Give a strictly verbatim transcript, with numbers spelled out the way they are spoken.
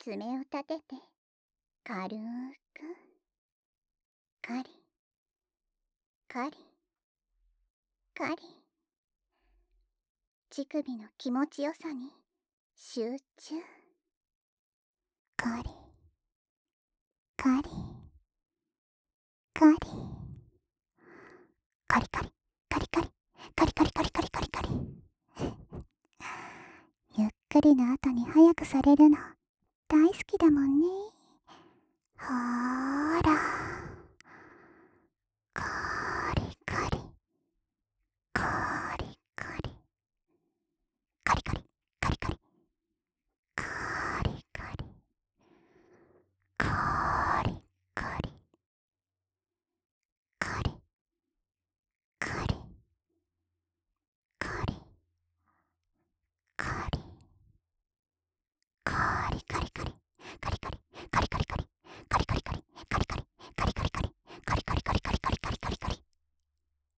爪を立てて軽くカリカリカリ、乳首の気持ちよさに集中。カリカリカリカリカリカリカリカリカリカリカリカリカリゆっくりの後に早くされるの大好きだもんね。ほーら。